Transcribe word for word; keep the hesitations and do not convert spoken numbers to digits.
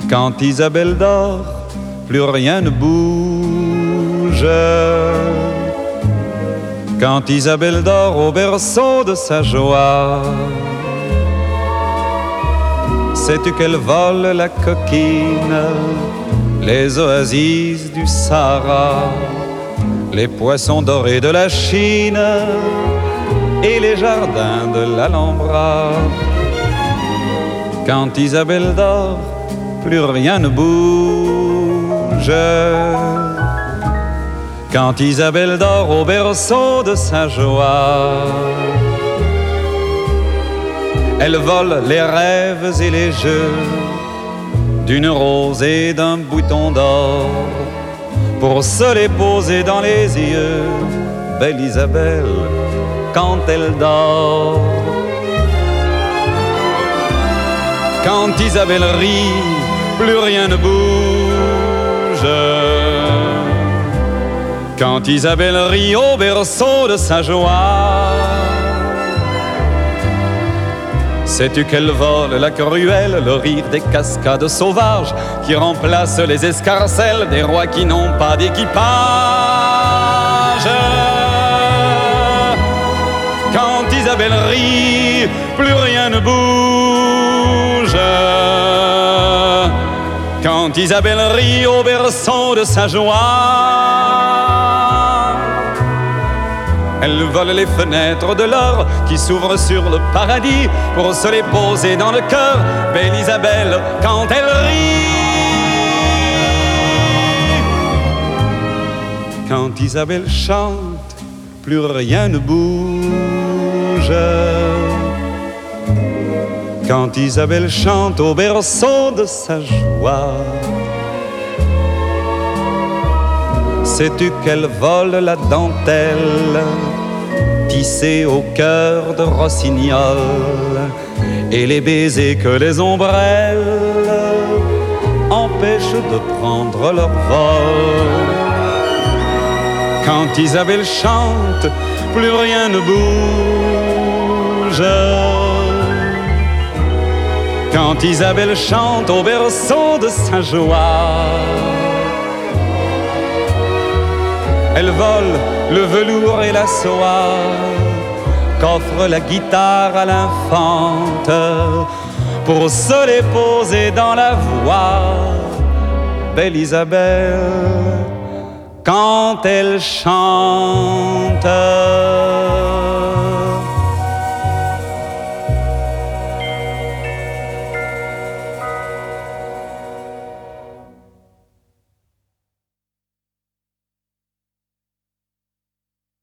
Quand Isabelle dort, plus rien ne bouge. Quand Isabelle dort au berceau de sa joie, sais-tu qu'elle vole la coquine, les oasis du Sahara, les poissons dorés de la Chine et les jardins de l'Alhambra. Quand Isabelle dort, plus rien ne bouge. Quand Isabelle dort au berceau de sa joie, elle vole les rêves et les jeux d'une rose et d'un bouton d'or pour se les poser dans les yeux. Belle Isabelle, quand elle dort. Quand Isabelle rit, plus rien ne bouge. Quand Isabelle rit au berceau de sa joie, sais-tu qu'elle vole la cruelle, le rire des cascades sauvages qui remplacent les escarcelles des rois qui n'ont pas d'équipage. Quand Isabelle rit, plus rien ne bouge. Quand Isabelle rit au berceau de sa joie, elle vole les fenêtres de l'or qui s'ouvrent sur le paradis pour se les poser dans le cœur. Belle Isabelle, quand elle rit. Quand Isabelle chante, plus rien ne bouge. Quand Isabelle chante au berceau de sa joie, sais-tu qu'elle vole la dentelle tissée au cœur de rossignol et les baisers que les ombrelles empêchent de prendre leur vol. Quand Isabelle chante, plus rien ne bouge. Quand Isabelle chante au berceau de sa joie, elle vole le velours et la soie qu'offre la guitare à l'infante pour se les poser dans la voix. Belle Isabelle, quand elle chante.